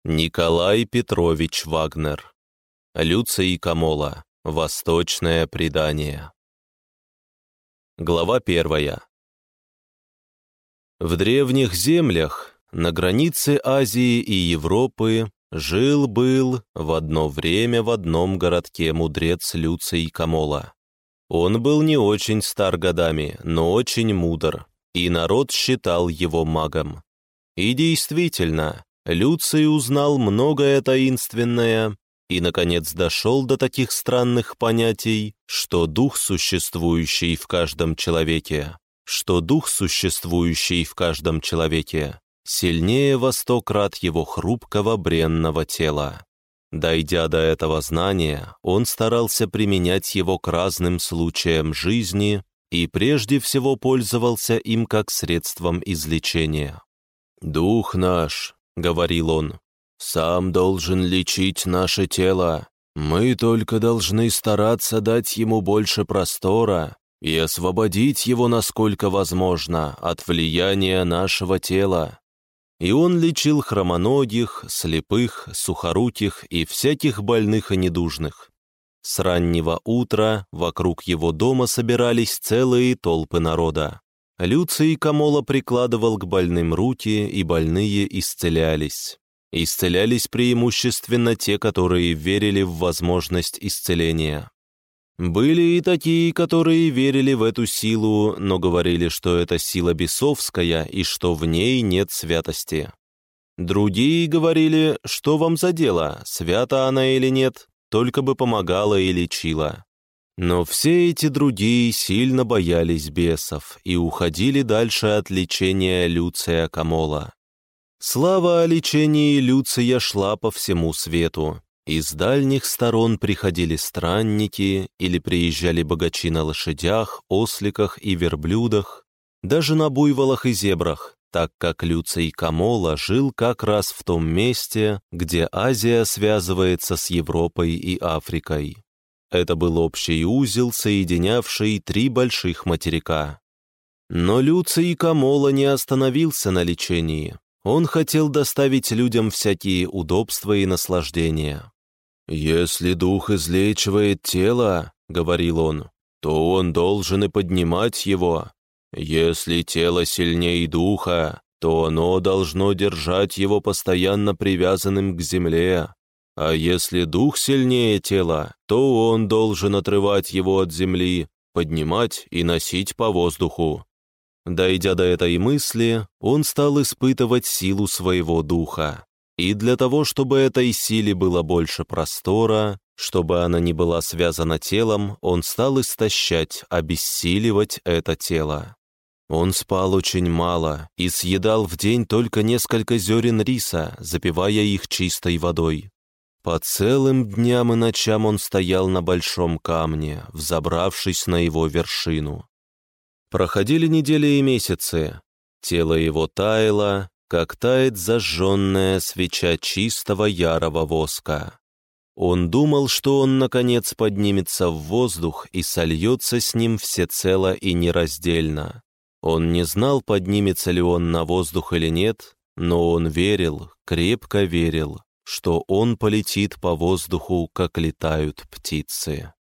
Николай Петрович Вагнер. Люций Камола. Восточное предание. Глава 1. В древних землях, на границе Азии и Европы, жил-был в одно время в одном городке мудрец Люций Камола. Он был не очень стар годами, но очень мудр, и народ считал его магом. И действительно, Люций узнал многое таинственное и, наконец, дошел до таких странных понятий, что дух, существующий в каждом человеке, сильнее во 100 крат его хрупкого бренного тела. Дойдя до этого знания, он старался применять его к разным случаям жизни и прежде всего пользовался им как средством излечения. «Дух наш, — говорил он, — сам должен лечить наше тело. Мы только должны стараться дать ему больше простора и освободить его, насколько возможно, от влияния нашего тела». И он лечил хромоногих, слепых, сухоруких и всяких больных и недужных. С раннего утра вокруг его дома собирались целые толпы народа. Люций Камола прикладывал к больным руки, и больные исцелялись. Исцелялись преимущественно те, которые верили в возможность исцеления. Были и такие, которые верили в эту силу, но говорили, что это сила бесовская и что в ней нет святости. Другие говорили, что вам за дело, свята она или нет, только бы помогала и лечила. Но все эти другие сильно боялись бесов и уходили дальше от лечения Люция Камола. Слава о лечении Люция шла по всему свету. Из дальних сторон приходили странники или приезжали богачи на лошадях, осликах и верблюдах, даже на буйволах и зебрах, так как Люций Камола жил как раз в том месте, где Азия связывается с Европой и Африкой. Это был общий узел, соединявший 3 больших материка. Но Люций Камола не остановился на лечении. Он хотел доставить людям всякие удобства и наслаждения. «Если дух излечивает тело, — говорил он, — то он должен и поднимать его. Если тело сильнее духа, то оно должно держать его постоянно привязанным к земле. А если дух сильнее тела, то он должен отрывать его от земли, поднимать и носить по воздуху». Дойдя до этой мысли, он стал испытывать силу своего духа. И для того, чтобы этой силе было больше простора, чтобы она не была связана телом, он стал истощать, обессиливать это тело. Он спал очень мало и съедал в день только несколько зерен риса, запивая их чистой водой. По целым дням и ночам он стоял на большом камне, взобравшись на его вершину. Проходили недели и месяцы. Тело его таяло, как тает зажженная свеча чистого ярого воска. Он думал, что он, наконец, поднимется в воздух и сольется с ним всецело и нераздельно. Он не знал, поднимется ли он на воздух или нет, но он верил, крепко верил, что он полетит по воздуху, как летают птицы.